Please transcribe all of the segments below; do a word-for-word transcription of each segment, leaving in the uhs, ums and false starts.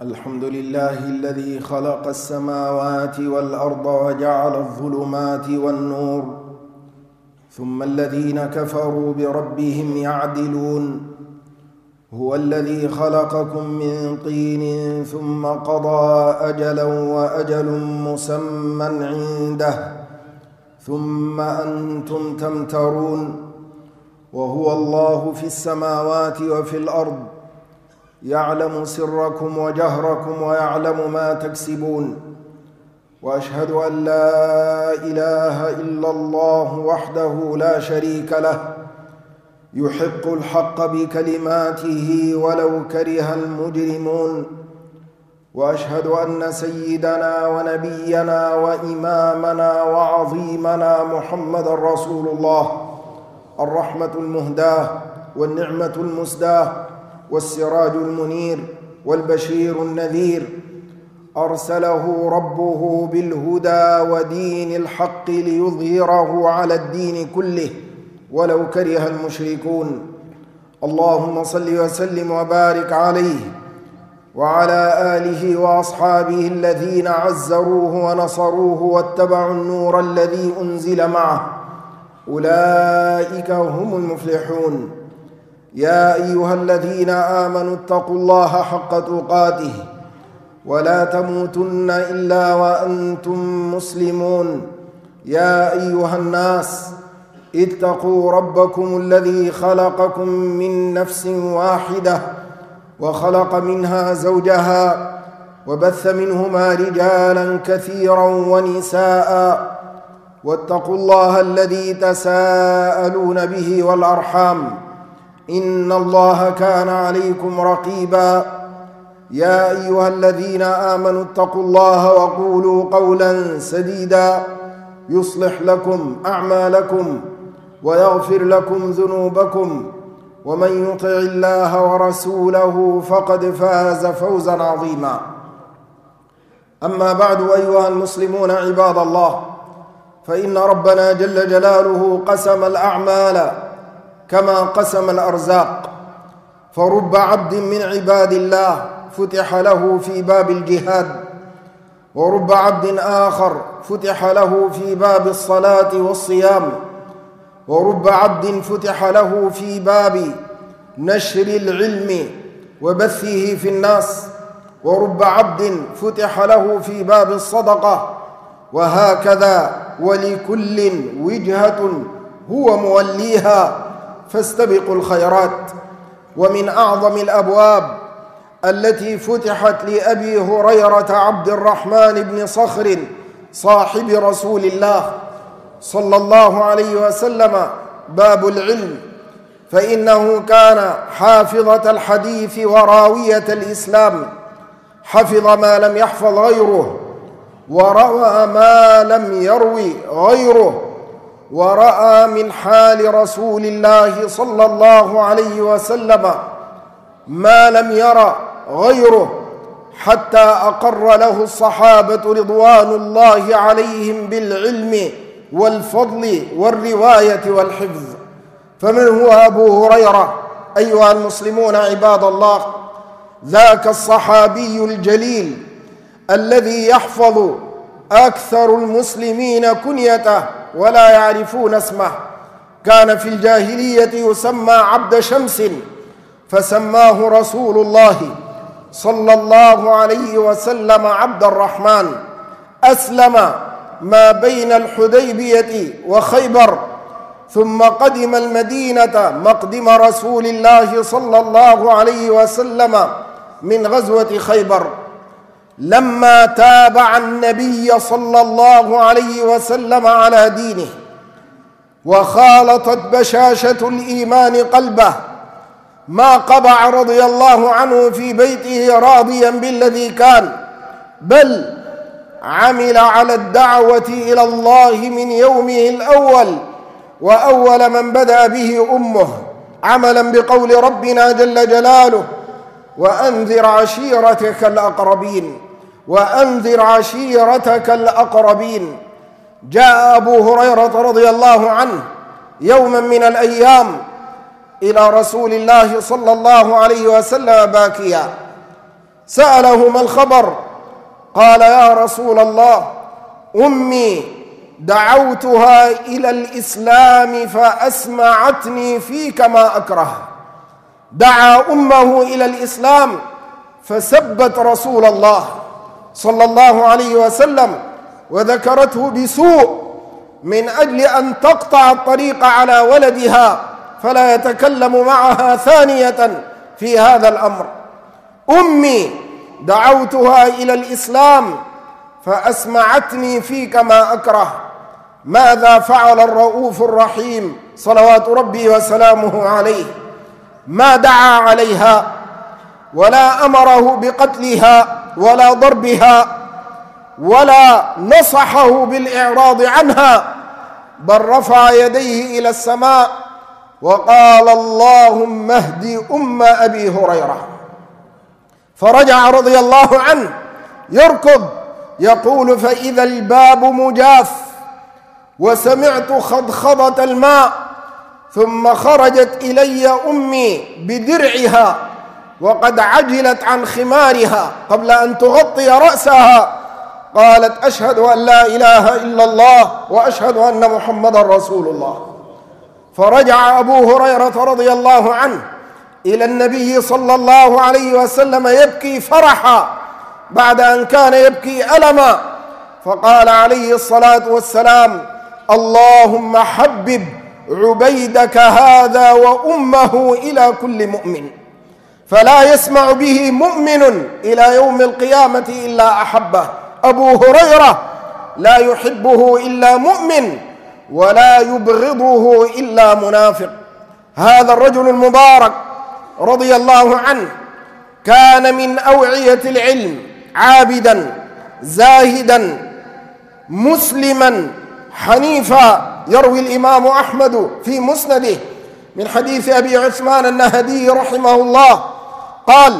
الحمد لله الذي خلق السماوات والأرض وجعل الظلمات والنور، ثم الذين كفروا بربهم يعدلون. هو الذي خلقكم من طين ثم قضى أجلا وأجل مسمى عنده ثم أنتم تمترون. وهو الله في السماوات وفي الأرض، يعلم سركم وجهركم ويعلم ما تكسبون. وأشهد أن لا إله إلا الله وحده لا شريك له، يحق الحق بكلماته ولو كره المجرمون. وأشهد أن سيدنا ونبينا وإمامنا وعظيمنا محمد رسول الله، الرحمة المهداة والنعمة المسداة والسراج المنير والبشير النذير، أرسله ربه بالهدى ودين الحق ليظهره على الدين كله ولو كره المشركون. اللهم صل وسلم وبارك عليه وعلى آله وأصحابه الذين عزروه ونصروه واتبعوا النور الذي أنزل معه، أولئك هم المفلحون. يا أيها الذين آمنوا اتقوا الله حق تقاته ولا تموتن إلا وأنتم مسلمون. يا أيها الناس اتقوا ربكم الذي خلقكم من نفس واحدة وخلق منها زوجها وبث منهما رجالا كثيرا ونساء، واتقوا الله الذي تساءلون به والأرحام، إن الله كان عليكم رقيبا. يا أيها الذين آمنوا اتقوا الله وقولوا قولا سديدا يصلح لكم أعمالكم ويغفر لكم ذنوبكم، ومن يطع الله ورسوله فقد فاز فوزا عظيما. أما بعد، أيها المسلمون عباد الله، فإن ربنا جل جلاله قسم الأعمال كما قسم الأرزاق، فرب عبد من عباد الله فتح له في باب الجهاد، ورب عبد آخر فتح له في باب الصلاة والصيام، ورب عبد فتح له في باب نشر العلم وبثه في الناس، ورب عبد فتح له في باب الصدقة، وهكذا، ولكل وجهة هو موليها، فاستبقوا الخيرات. ومن أعظم الأبواب التي فتحت لأبي هريرة عبد الرحمن بن صخر صاحب رسول الله صلى الله عليه وسلم باب العلم، فإنه كان حافظة الحديث وراوية الإسلام، حفظ ما لم يحفظ غيره، وروى ما لم يروي غيره، ورأى من حال رسول الله صلى الله عليه وسلم ما لم يرى غيره، حتى أقر له الصحابة رضوان الله عليهم بالعلم والفضل والرواية والحفظ. فمن هو أبو هريرة أيها المسلمون عباد الله؟ ذاك الصحابي الجليل الذي يحفظ أكثر المسلمين كنيته ولا يعرفون اسمه. كان في الجاهلية يسمى عبد شمس، فسماه رسول الله صلى الله عليه وسلم عبد الرحمن. أسلم ما بين الحديبية وخيبر، ثم قدم المدينة مقدم رسول الله صلى الله عليه وسلم من غزوة خيبر. لما تابع النبي صلى الله عليه وسلم على دينه وخالطت بشاشة الإيمان قلبه، ما قبع رضي الله عنه في بيته راضيا بالذي كان، بل عمل على الدعوة إلى الله من يومه الأول، وأول من بدأ به أمه، عملا بقول ربنا جل جلاله: وأنذر عشيرتك الأقربين وأنذر عشيرتك الأقربين. جاء أبو هريرة رضي الله عنه يوما من الأيام إلى رسول الله صلى الله عليه وسلم باكيا، سأله ما الخبر؟ قال يا رسول الله أمي دعوتها إلى الإسلام فأسمعتني فيك ما أكره. دعا أمه إلى الإسلام فسبت رسول الله صلى الله عليه وسلم وذكرته بسوء من أجل أن تقطع الطريق على ولدها فلا يتكلم معها ثانية في هذا الأمر. أمي دعوتها إلى الإسلام فأسمعتني فيك ما أكره. ماذا فعل الرؤوف الرحيم صلوات ربي وسلامه عليه؟ ما دعا عليها ولا أمره بقتلها ولا ضربها ولا نصحه بالإعراض عنها، بل رفع يديه إلى السماء وقال اللهم اهد أم أبي هريرة. فرجع رضي الله عنه يركض يقول فإذا الباب مجاف وسمعت خضخضة الماء، ثم خرجت إلي أمي بدرعها وقد عجلت عن خمارها قبل أن تغطي رأسها، قالت أشهد أن لا إله إلا الله وأشهد أن محمدا رسول الله. فرجع أبو هريرة رضي الله عنه إلى النبي صلى الله عليه وسلم يبكي فرحا بعد أن كان يبكي ألما، فقال عليه الصلاة والسلام اللهم حبب عبيدك هذا وأمه إلى كل مؤمن، فلا يسمع به مؤمن إلى يوم القيامة إلا أحبه. أبو هريرة لا يحبه إلا مؤمن ولا يبغضه إلا منافق. هذا الرجل المبارك رضي الله عنه كان من أوعية العلم، عابدا زاهدا مسلما حنيفا. يروي الإمام أحمد في مسنده من حديث أبي عثمان النهدي رحمه الله قال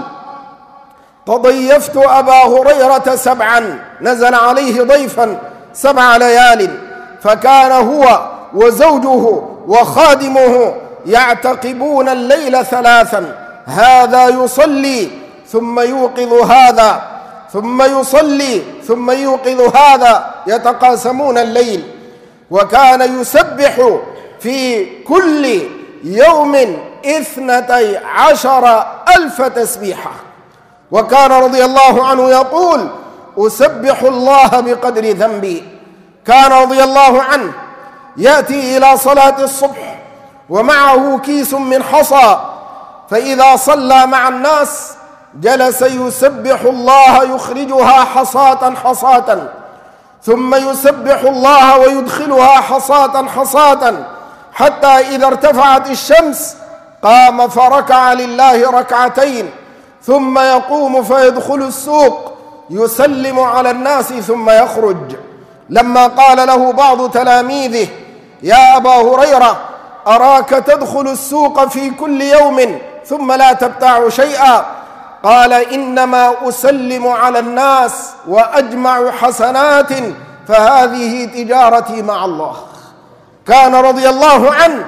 تضيفت أبا هريرة سبعا، نزل عليه ضيفا سبع ليال، فكان هو وزوجه وخادمه يعتقبون الليل ثلاثا، هذا يصلي ثم يوقظ هذا ثم يصلي ثم يوقظ هذا، يتقاسمون الليل. وكان يسبح في كل يوم اثنتي عشر ألف تسبيحة. وكان رضي الله عنه يقول أسبح الله بقدر ذنبي. كان رضي الله عنه يأتي إلى صلاة الصبح ومعه كيس من حصى، فإذا صلى مع الناس جلس يسبح الله يخرجها حصاة حصاة، ثم يسبح الله ويدخلها حصاة حصاة، حتى إذا ارتفعت الشمس قام فركع لله ركعتين، ثم يقوم فيدخل السوق يسلم على الناس ثم يخرج. لما قال له بعض تلاميذه يا أبا هريرة أراك تدخل السوق في كل يوم ثم لا تبتاع شيئا، قال إنما أسلم على الناس وأجمع حسنات فهذه تجارتي مع الله. كان رضي الله عنه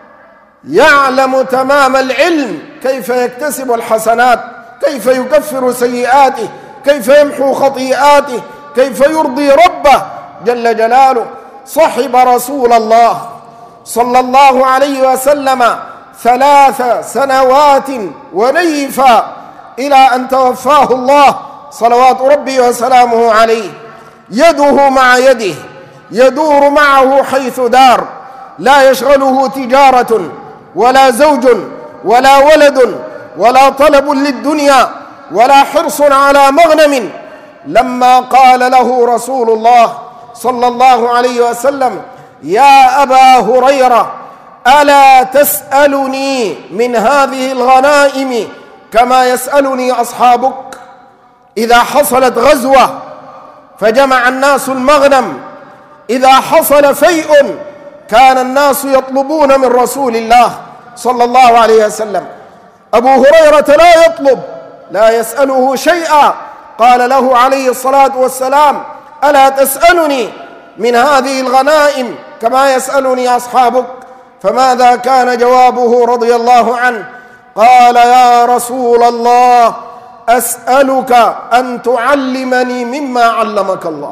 يعلم تمام العلم كيف يكتسب الحسنات، كيف يكفر سيئاته، كيف يمحو خطيئاته، كيف يرضي ربه جل جلاله. صحب رسول الله صلى الله عليه وسلم ثلاث سنوات ونيفا إلى أن توفاه الله صلوات ربي وسلامه عليه. يده مع يده، يدور معه حيث دار، لا يشغله تجارة ولا زوج ولا ولد ولا طلب للدنيا ولا حرص على مغنم. لما قال له رسول الله صلى الله عليه وسلم يا أبا هريرة ألا تسألني من هذه الغنائم كما يسألني أصحابك؟ إذا حصلت غزوة فجمع الناس المغنم، إذا حصل فيء كان الناس يطلبون من رسول الله صلى الله عليه وسلم. أبو هريرة لا يطلب، لا يسأله شيئا. قال له عليه الصلاة والسلام ألا تسألني من هذه الغنائم كما يسألني أصحابك؟ فماذا كان جوابه رضي الله عنه؟ قال يا رسول الله أسألك أن تعلمني مما علمك الله.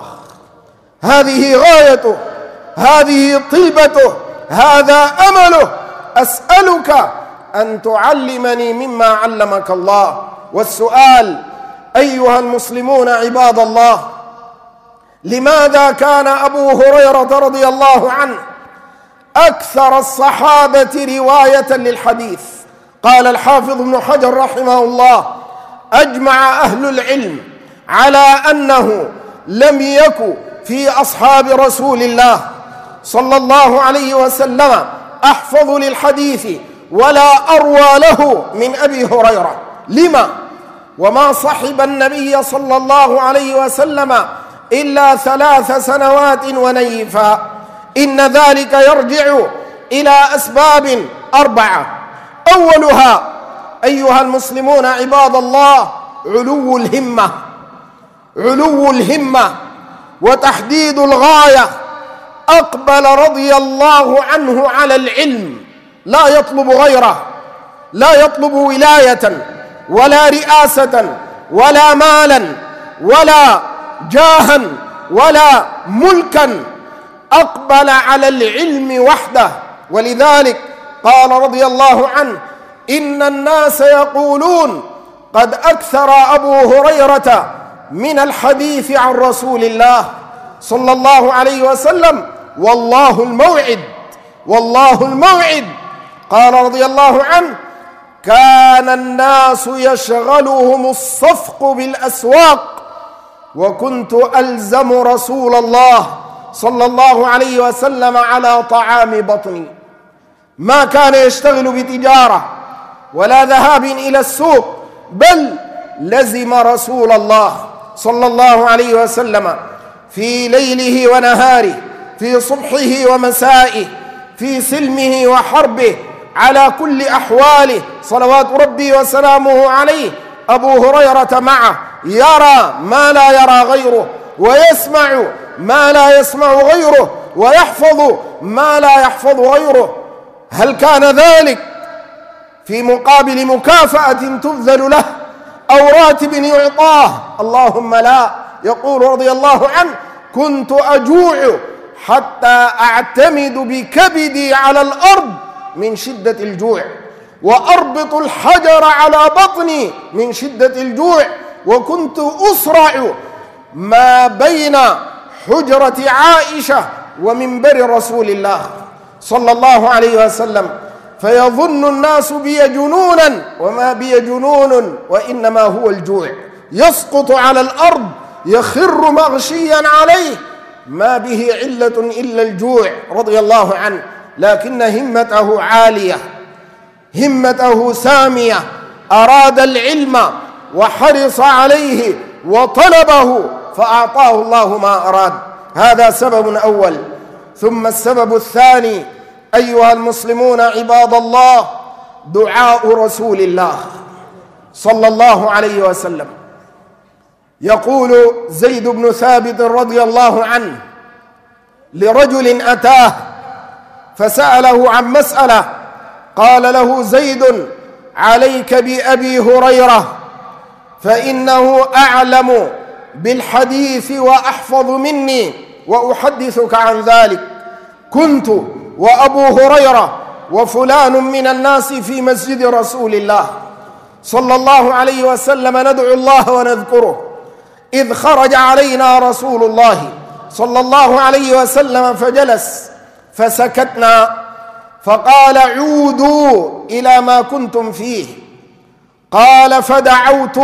هذه غايته، هذه طيبته، هذا أمله. أسألك أن تعلمني مما علمك الله. والسؤال أيها المسلمون عباد الله، لماذا كان أبو هريرة رضي الله عنه أكثر الصحابة رواية للحديث؟ قال الحافظ ابن حجر رحمه الله: أجمع أهل العلم على أنه لم يكن في أصحاب رسول الله صلى الله عليه وسلم أحفظ للحديث ولا أروى له من أبي هريرة. لما؟ وما صحب النبي صلى الله عليه وسلم إلا ثلاث سنوات ونيفا. إن ذلك يرجع إلى أسباب أربعة. أولها أيها المسلمون عباد الله علو الهمة، علو الهمة وتحديد الغاية. أقبل رضي الله عنه على العلم، لا يطلب غيره، لا يطلب ولاية ولا رئاسة ولا مالا ولا جاها ولا ملكا. أقبل على العلم وحده. ولذلك قال رضي الله عنه: إن الناس يقولون قد أكثر أبو هريرة من الحديث عن رسول الله صلى الله عليه وسلم، والله الموعد، والله الموعد. قال رضي الله عنه: كان الناس يشغلهم الصفق بالأسواق، وكنت ألزم رسول الله صلى الله عليه وسلم على طعام بطني. ما كان يشتغل بتجارة ولا ذهاب إلى السوق، بل لزم رسول الله صلى الله عليه وسلم في ليله ونهاره، في صبحه ومسائه، في سلمه وحربه، على كل أحواله صلوات ربي وسلامه عليه. أبو هريرة معه يرى ما لا يرى غيره، ويسمع ما لا يسمع غيره، ويحفظ ما لا يحفظ غيره. هل كان ذلك في مقابل مكافأة تبذل له أو راتب يعطاه؟ اللهم لا. يقول رضي الله عنه: كنت أجوع حتى أعتمد بكبدي على الأرض من شدة الجوع، وأربط الحجر على بطني من شدة الجوع، وكنت أسرع ما بين حجرة عائشة ومنبر رسول الله صلى الله عليه وسلم، فيظن الناس بي جنونا، وما بي جنون وإنما هو الجوع. يسقط على الأرض يخر مغشيا عليه، ما به علة إلا الجوع رضي الله عنه. لكن همته عالية، همته سامية، أراد العلم وحرص عليه وطلبه، فأعطاه الله ما أراد. هذا سبب أول. ثم السبب الثاني أيها المسلمون عباد الله، دعاء رسول الله صلى الله عليه وسلم. يقول زيد بن ثابت رضي الله عنه لرجل أتاه فسأله عن مسألة، قال له زيد: عليك بأبي هريرة، فإنه أعلم بالحديث وأحفظ مني، وأحدثك عن ذلك. كنت وأبو هريرة وفلان من الناس في مسجد رسول الله صلى الله عليه وسلم ندعو الله ونذكره، إذ خرج علينا رسول الله صلى الله عليه وسلم فجلس، فسكتنا، فقال: عودوا إلى ما كنتم فيه. قال: فدعوت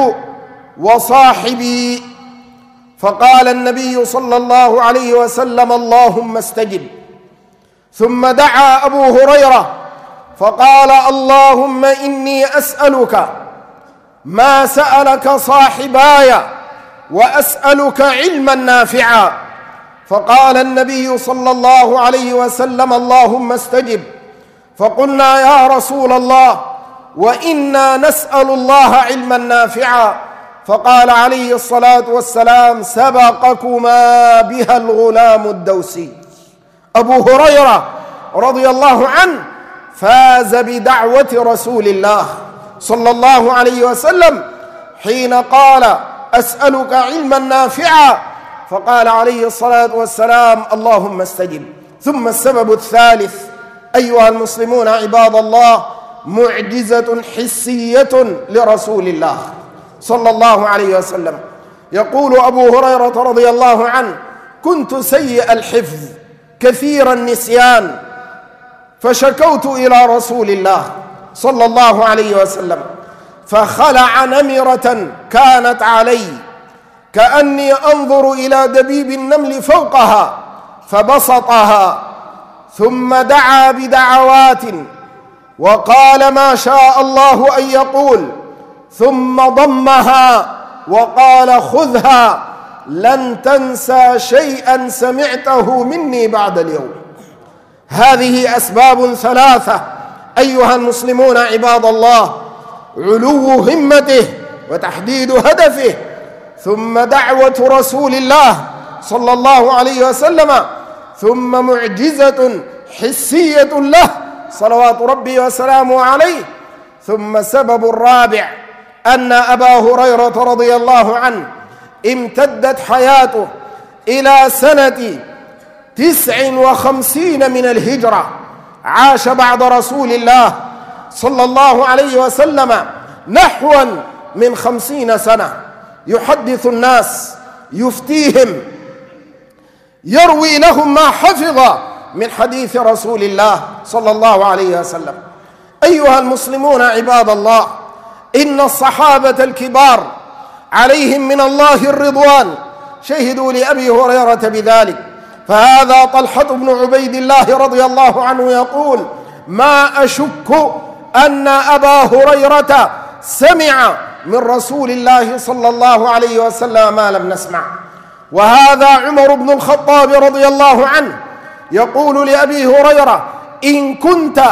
وصاحبي، فقال النبي صلى الله عليه وسلم: اللهم استجب. ثم دعا أبو هريرة فقال: اللهم إني أسألك ما سألك صاحباي، وأسألك علما نافعا. فقال النبي صلى الله عليه وسلم: اللهم استجب. فقلنا: يا رسول الله، وإنا نسأل الله علما نافعا. فقال عليه الصلاة والسلام: سبقكما بها الغلام الدوسي. أبو هريرة رضي الله عنه فاز بدعوة رسول الله صلى الله عليه وسلم، حين قال: أسألك علما نافعا، فقال عليه الصلاة والسلام: اللهم استجب. ثم السبب الثالث أيها المسلمون عباد الله، معجزة حسية لرسول الله صلى الله عليه وسلم. يقول أبو هريرة رضي الله عنه: كنت سيء الحفظ كثير النسيان، فشكوت إلى رسول الله صلى الله عليه وسلم، فخلع نمرة كانت علي كأني أنظر إلى دبيب النمل فوقها، فبسطها ثم دعا بدعوات وقال ما شاء الله أن يقول، ثم ضمها وقال: خذها لن تنسى شيئا سمعته مني بعد اليوم. هذه أسباب ثلاثة أيها المسلمون عباد الله: علو همته وتحديد هدفه، ثم دعوة رسول الله صلى الله عليه وسلم، ثم معجزة حسية له صلوات ربي وسلامه عليه. ثم السبب الرابع أن أبا هريرة رضي الله عنه امتدت حياته إلى سنة تسع وخمسين من الهجرة، عاش بعد رسول الله صلى الله عليه وسلم نحوا من خمسين سنة، يحدث الناس، يفتيهم، يروي لهم ما حفظ من حديث رسول الله صلى الله عليه وسلم. أيها المسلمون عباد الله، إن الصحابة الكبار عليهم من الله الرضوان شهدوا لأبي هريرة بذلك. فهذا طلحة بن عبيد الله رضي الله عنه يقول: ما أشك أن أبا هريرة سمع من رسول الله صلى الله عليه وسلم ما لم نسمع. وهذا عمر بن الخطاب رضي الله عنه يقول لأبي هريرة: إن كنت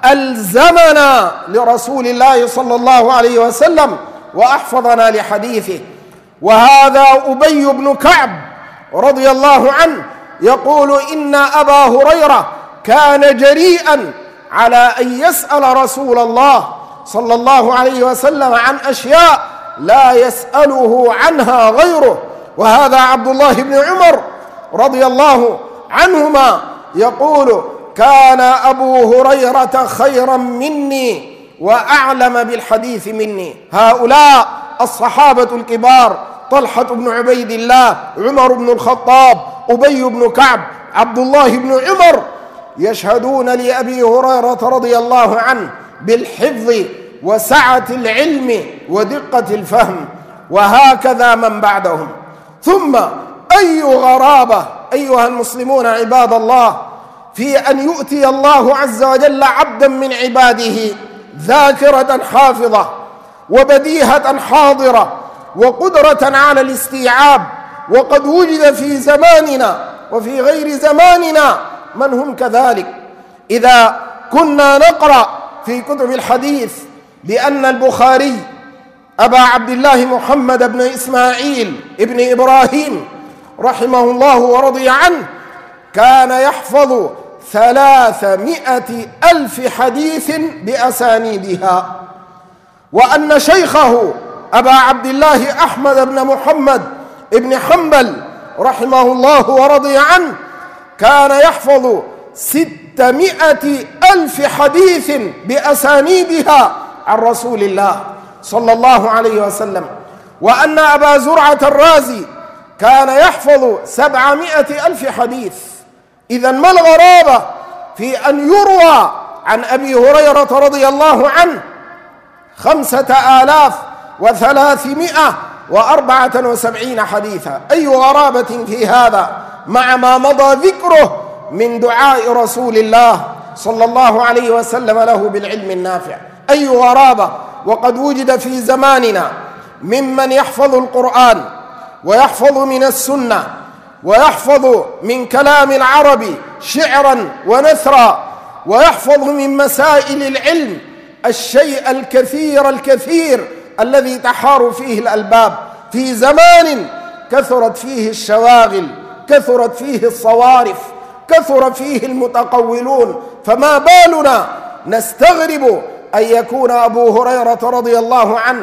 ألزمنا لرسول الله صلى الله عليه وسلم وأحفظنا لحديثه. وهذا أبي بن كعب رضي الله عنه يقول: إن أبا هريرة كان جريئا على أن يسأل رسول الله صلى الله عليه وسلم عن أشياء لا يسأله عنها غيره. وهذا عبد الله بن عمر رضي الله عنهما يقول: كان أبو هريرة خيرا مني وأعلم بالحديث مني. هؤلاء الصحابة الكبار: طلحة بن عبيد الله، عمر بن الخطاب، أبي بن كعب، عبد الله بن عمر، يشهدون لأبي هريرة رضي الله عنه بالحفظ وسعة العلم ودقة الفهم، وهكذا من بعدهم. ثم أي غرابة أيها المسلمون عباد الله في أن يؤتي الله عز وجل عبدا من عباده ذاكرة حافظة وبديهة حاضرة وقدرة على الاستيعاب، وقد وجد في زماننا وفي غير زماننا من هم كذلك. إذا كنا نقرأ في كتب الحديث بأن البخاري أبا عبد الله محمد بن إسماعيل ابن إبراهيم رحمه الله ورضي عنه كان يحفظ ثلاثمائة ألف حديث بأسانيدها، وأن شيخه أبا عبد الله أحمد بن محمد ابن حنبل رحمه الله ورضي عنه كان يحفظ ستمائة ألف حديث بأسانيدها عن رسول الله صلى الله عليه وسلم، وأن أبا زرعة الرازي كان يحفظ سبعمائة ألف حديث. إذن ما الغرابة في أن يروى عن أبي هريرة رضي الله عنه خمسة آلاف وثلاثمائة وأربعة وسبعين حديثا؟ أي غرابة في هذا مع ما مضى ذكره من دعاء رسول الله صلى الله عليه وسلم له بالعلم النافع. أي غرابة وقد وجد في زماننا ممن يحفظ القرآن ويحفظ من السنة ويحفظ من كلام العرب شعرا ونثرا ويحفظ من مسائل العلم الشيء الكثير الكثير الذي تحار فيه الألباب في زمان كثرت فيه الشواغل، كثرت فيه الصوارف، كثر فيه المتقولون، فما بالنا نستغرب أن يكون أبو هريرة رضي الله عنه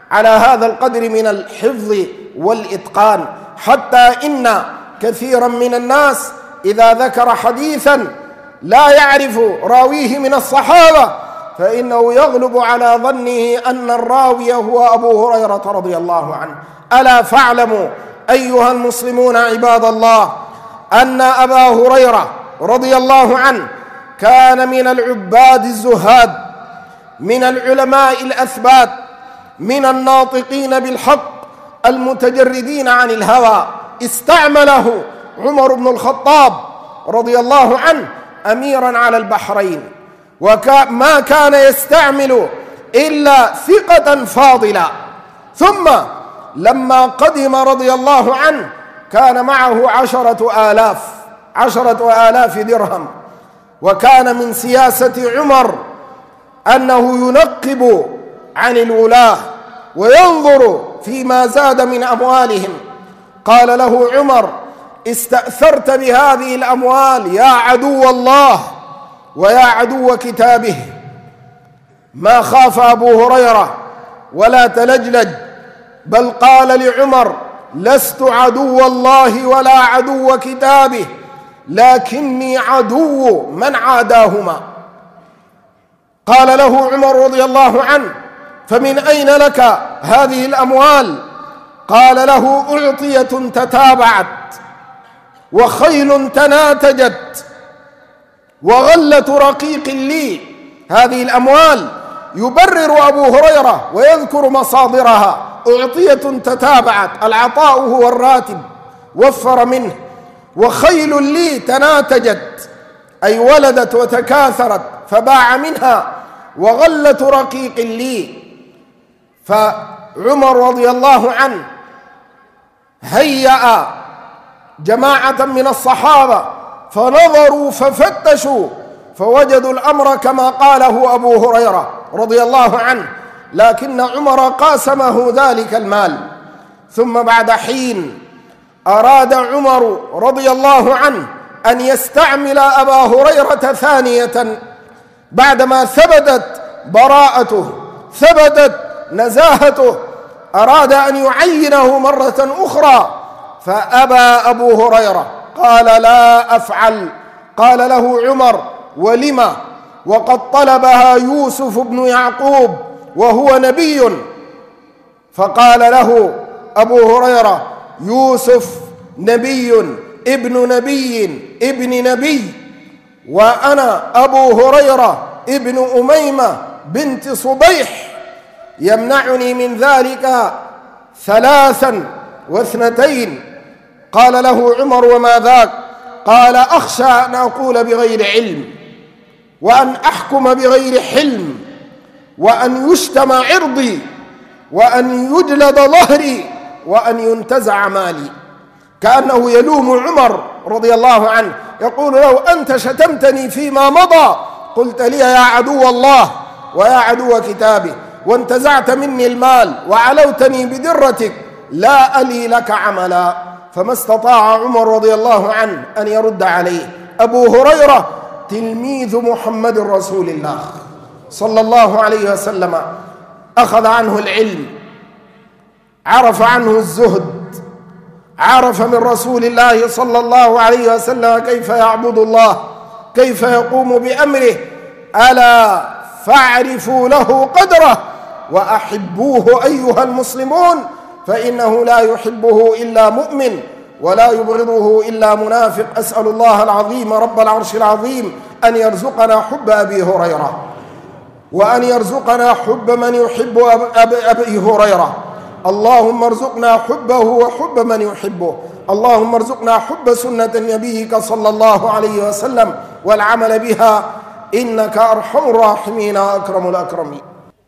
على هذا القدر من الحفظ والإتقان، حتى إن كثيرا من الناس إذا ذكر حديثا لا يعرف راويه من الصحابة فإنه يغلب على ظنه أن الراوي هو أبو هريرة رضي الله عنه. ألا فاعلموا أيها المسلمون عباد الله أن أبا هريرة رضي الله عنه كان من العباد الزهاد، من العلماء الأثبات، من الناطقين بالحق المتجردين عن الهوى. استعمله عمر بن الخطاب رضي الله عنه أميرا على البحرين، وما كان يستعمل إلا ثقة فاضلة. ثم لما قدم رضي الله عنه كان معه عشرة آلاف عشرة آلاف درهم، وكان من سياسة عمر أنه ينقب عن الولاة وينظر فيما زاد من أموالهم. قال له عمر: استأثرت بهذه الأموال يا عدو الله ويا عدو كتابه. ما خاف أبو هريرة ولا تلجلج، بل قال لعمر: لست عدو الله ولا عدو كتابه، لكني عدو من عاداهما. قال له عمر رضي الله عنه: فمن أين لك هذه الأموال؟ قال له: أعطية تتابعت، وخيل تناتجت، وغلة رقيق لي. هذه الأموال يبرر أبو هريرة ويذكر مصادرها: أعطية تتابعت، العطاء هو الراتب، وفر منه. وخيل لي تناتجت، أي ولدت وتكاثرت فباع منها. وغلة رقيق لي. فعمر رضي الله عنه هيأ جماعة من الصحابة فنظروا ففتشوا فوجدوا الأمر كما قاله أبو هريرة رضي الله عنه، لكن عمر قاسمه ذلك المال. ثم بعد حين أراد عمر رضي الله عنه أن يستعمل أبا هريرة ثانية بعدما ثبتت براءته، ثبتت نزاهته، أراد أن يعينه مرة أخرى، فأبى أبو هريرة، قال: لا أفعل. قال له عمر: ولم؟ وقد طلبها يوسف بن يعقوب وهو نبي. فقال له أبو هريرة: يوسف نبي ابن نبي ابن نبي، وأنا أبو هريرة ابن أميمة بنت صبيح، يمنعني من ذلك ثلاثا واثنتين. قال له عمر: وما ذاك؟ قال: أخشى أن أقول بغير علم، وأن أحكم بغير حلم، وأن يشتم عرضي، وأن يجلد ظهري، وأن ينتزع مالي. كأنه يلوم عمر رضي الله عنه، يقول له: أنت شتمتني فيما مضى، قلت لي يا عدو الله ويا عدو كتابه، وانتزعت مني المال وعلوتني بدرتك، لا ألي لك عملا. فما استطاع عمر رضي الله عنه أن يرد عليه. أبو هريرة تلميذ محمد رسول الله صلى الله عليه وسلم، أخذ عنه العلم، عرف عنه الزهد، عرف من رسول الله صلى الله عليه وسلم كيف يعبد الله، كيف يقوم بأمره. ألا فاعرفوا له قدره وأحبوه أيها المسلمون، فإنه لا يحبه إلا مؤمن ولا يبغضه إلا منافق. أسأل الله العظيم رب العرش العظيم أن يرزقنا حب أبي هريرة، وأن يرزقنا حب من يحب أبي هريرة. اللهم ارزقنا حبه وحب من يحبه. اللهم ارزقنا حب سنة نبيك صلى الله عليه وسلم والعمل بها، إنك أرحم الراحمين وأكرم الأكرمين.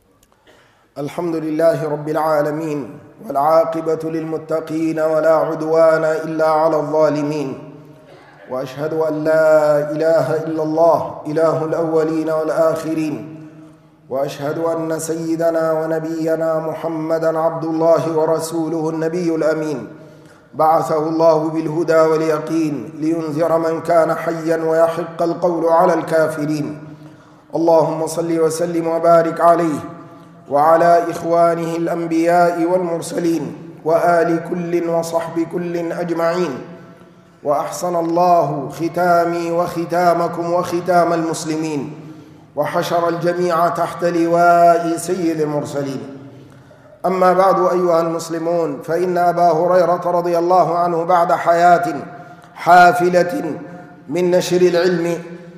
الحمد لله رب العالمين، والعاقبة للمتقين، ولا عدوان إلا على الظالمين. وأشهد أن لا إله إلا الله إله الأولين والآخرين، وأشهد أن سيدنا ونبينا محمدًا عبد الله ورسوله النبي الأمين، بعثه الله بالهدى واليقين لينذر من كان حيا ويحق القول على الكافرين. اللهم صل وسلم وبارك عليه وعلى إخوانه الأنبياء والمرسلين وآل كل وصحب كل أجمعين. وأحسن الله ختامي وختامكم وختام المسلمين، وحشر الجميع تحت لواء سيد المرسلين. أما بعد أيها المسلمون، فإن أبا هريرة رضي الله عنه بعد حياة حافلة من نشر العلم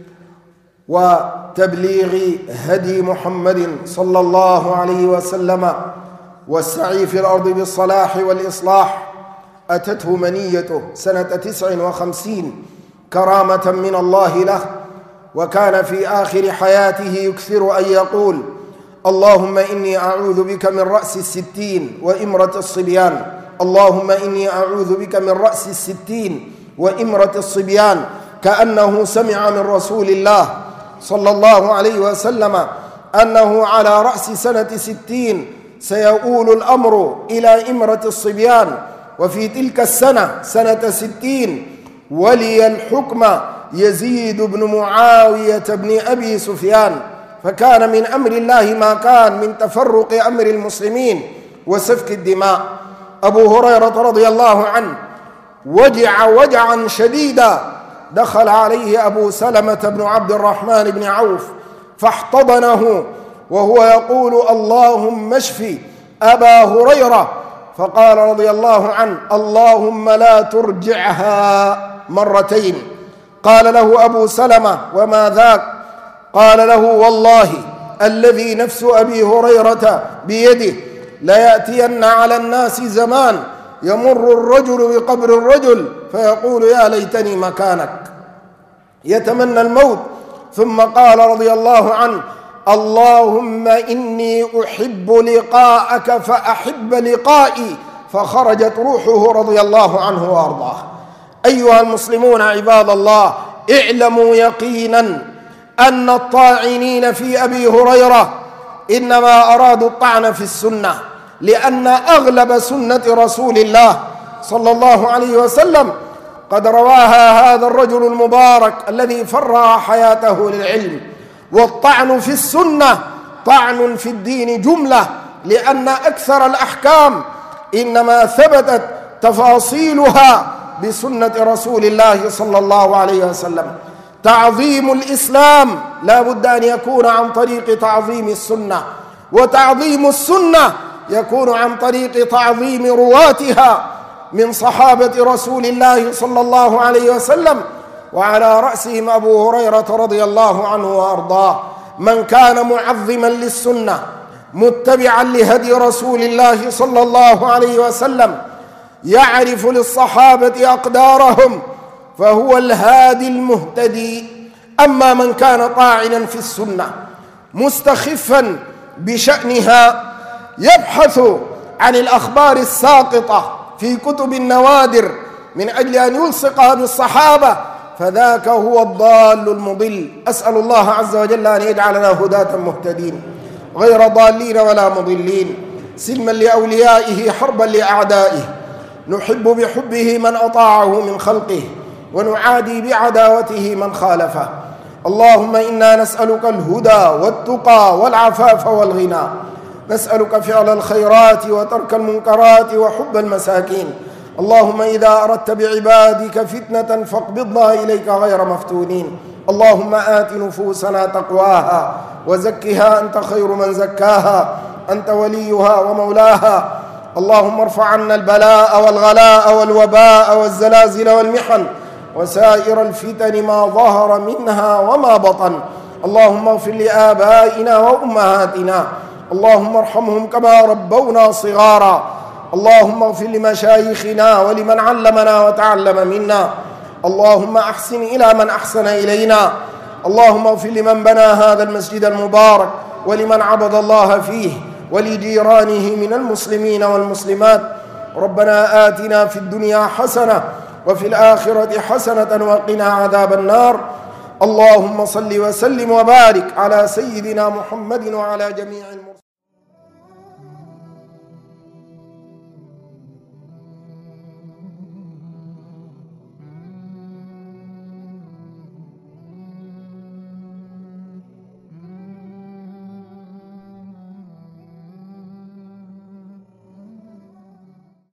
وتبليغ هدي محمد صلى الله عليه وسلم والسعي في الأرض بالصلاح والإصلاح، أتته منيته سنة تسع وخمسين كرامة من الله له، وكان في آخر حياته يكثر أن يقول: اللهم إني أعوذ بك من رأس الستين وإمرة الصبيان، اللهم إني أعوذ بك من رأس الستين وإمرة الصبيان، كأنه سمع من رسول الله صلى الله عليه وسلم أنه على رأس سنة ستين سيؤول الأمر إلى إمرة الصبيان، وفي تلك السنة سنة ستين ولي الحكم يزيد بن معاوية بن أبي سفيان، فكان من أمر الله ما كان من تفرق أمر المسلمين وسفك الدماء. أبو هريرة رضي الله عنه وجع وجعا شديدا، دخل عليه أبو سلمة بن عبد الرحمن بن عوف فاحتضنه وهو يقول: اللهم اشف أبا هريرة، فقال رضي الله عنه: اللهم لا ترجعها مرتين. قال له أبو سلمة: وما ذاك؟ قال له: والله الذي نفس أبي هريرة بيده ليأتين على الناس زمان يمر الرجل بقبر الرجل فيقول: يا ليتني مكانك، يتمنى الموت. ثم قال رضي الله عنه: اللهم إني أحب لقاءك فأحب لقائي، فخرجت روحه رضي الله عنه وأرضاه. أيها المسلمون عباد الله، اعلموا يقينا أن الطاعنين في أبي هريرة إنما أرادوا الطعن في السنة، لأن أغلب سنة رسول الله صلى الله عليه وسلم قد رواها هذا الرجل المبارك الذي فرغ حياته للعلم. والطعن في السنة طعن في الدين جملة، لأن أكثر الأحكام إنما ثبتت تفاصيلها بسنة رسول الله صلى الله عليه وسلم. تعظيم الإسلام لا بد أن يكون عن طريق تعظيم السنة، وتعظيم السنة يكون عن طريق تعظيم رواتها من صحابة رسول الله صلى الله عليه وسلم، وعلى رأسهم أبو هريرة رضي الله عنه وأرضاه. من كان معظما للسنة متبعا لهدي رسول الله صلى الله عليه وسلم يعرف للصحابة أقدارهم فهو الهادي المهتدي. أما من كان طاعنا في السنة مستخفا بشأنها يبحث عن الأخبار الساقطة في كتب النوادر من أجل أن يلصقها بالصحابة، فذاك هو الضال المضل. أسأل الله عز وجل أن يجعلنا هداة مهتدين غير ضالين ولا مضلين، سلما لأوليائه حربا لأعدائه، نحب بحبه من أطاعه من خلقه، ونعادي بعداوته من خالفه. اللهم إنا نسألك الهدى والتقى والعفاف والغنى، نسألك فعل الخيرات وترك المنكرات وحب المساكين. اللهم إذا أردت بعبادك فتنة فاقبضنا إليك غير مفتونين. اللهم آت نفوسنا تقواها وزكها أنت خير من زكاها، أنت وليها ومولاها. اللهم ارفع عنا البلاء والغلاء والوباء والزلازل والمحن وسائر الفتن ما ظهر منها وما بطن. اللهم اغفر لآبائنا وأمهاتنا، اللهم ارحمهم كما ربونا صغارا. اللهم اغفر لمشايخنا ولمن علمنا وتعلم منا. اللهم أحسن إلى من أحسن إلينا. اللهم اغفر لمن بنى هذا المسجد المبارك ولمن عبد الله فيه ولجيرانه من المسلمين والمسلمات. ربنا آتنا في الدنيا حسنة وفي الآخرة حسنة وقنا عذاب النار. اللهم صل وسلم وبارك على سيدنا محمد وعلى جميع المؤمنين.